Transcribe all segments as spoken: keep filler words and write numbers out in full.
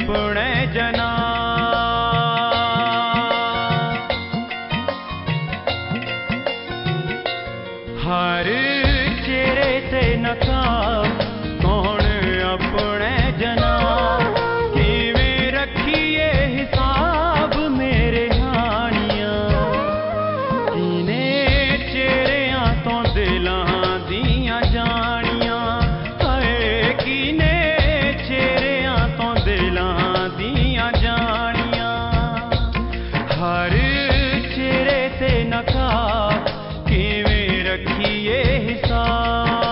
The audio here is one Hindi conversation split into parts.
अपने जना। हर चेहरे ते नकाब कौन अपने जना। किवें रखिए हिसाब मेरे हानियां, किने चेहरियां तो दिलां दियां जानियां। हाय किने चेहरियां तो दिलां दियां जानियां। हर चेहरे ते नकाब किवें रखिए हिसाब।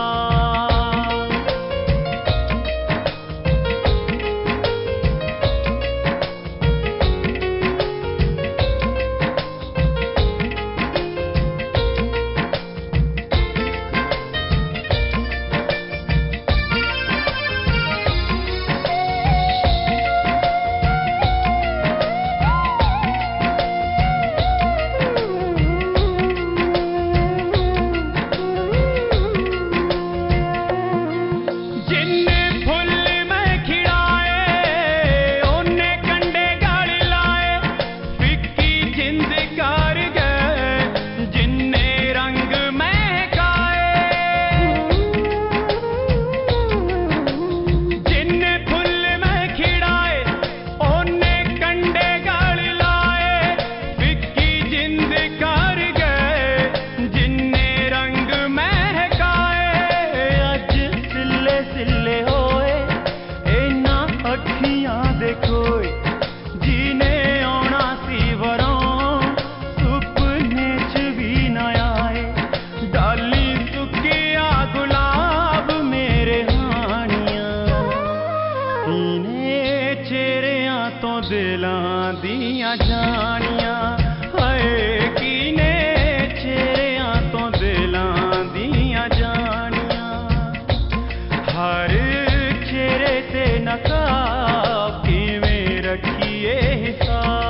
दिलां दियां जानियां। हाय किने चेहरियां तो दिलां दियां जानियां। हर चेहरे ते नकाब किवें रखिए हिसाब।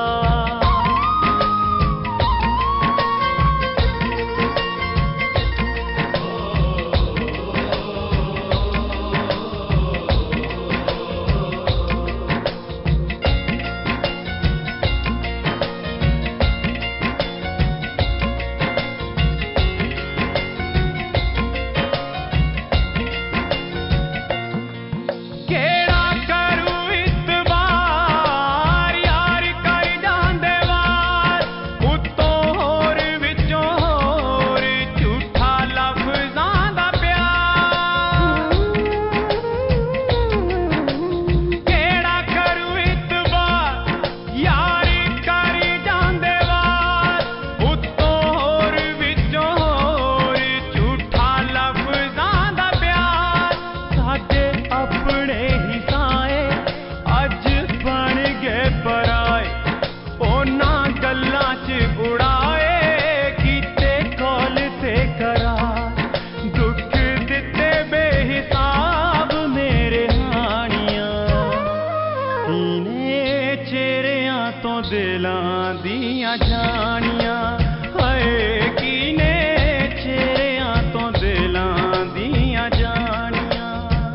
तो दिलां दियां जानियां। हाय किने चेहरियां तो दिलां दियां जानियां।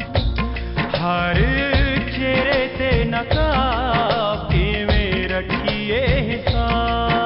हर चेहरे ते नकाब किवें रखिए हिसाब।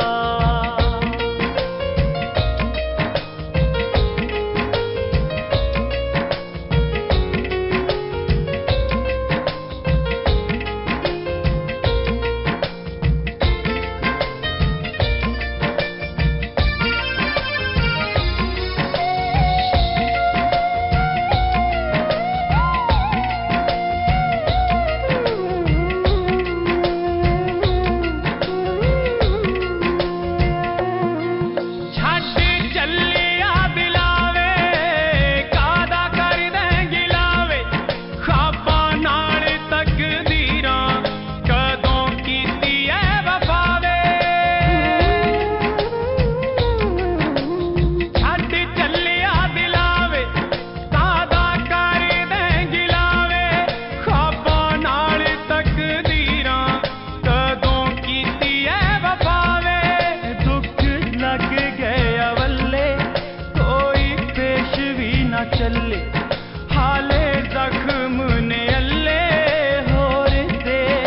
चले हाले जख्म ने अल्ले होर दे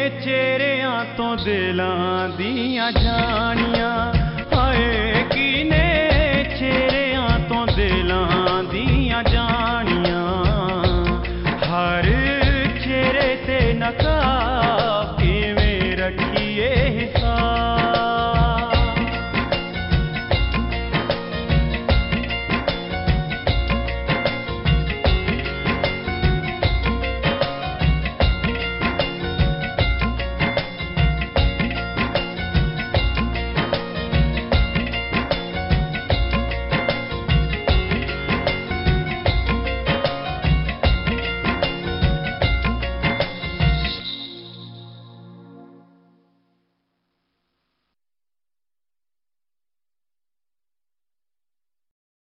ਚਿਹਰਿਆਂ ਤੋਂ ਦਿਲਾਂ ਦੀਆਂ ਜਾਣੀਆਂ।